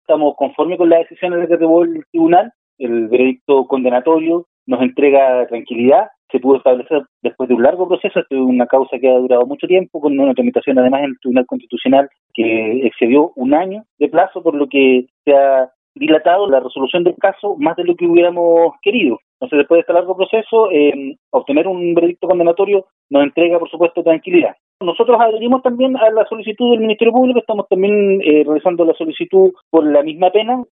estamos conformes con las decisiones que tomó el tribunal. El veredicto condenatorio nos entrega tranquilidad. Se pudo establecer después de un largo proceso. Esto es una causa que ha durado mucho tiempo, con una tramitación además en el Tribunal Constitucional que excedió un año de plazo, por lo que se ha dilatado la resolución del caso más de lo que hubiéramos querido. Entonces, después de este largo proceso, obtener un veredicto condenatorio nos entrega, por supuesto, tranquilidad. Nosotros adherimos también a la solicitud del Ministerio Público, estamos también realizando la solicitud por la misma pena.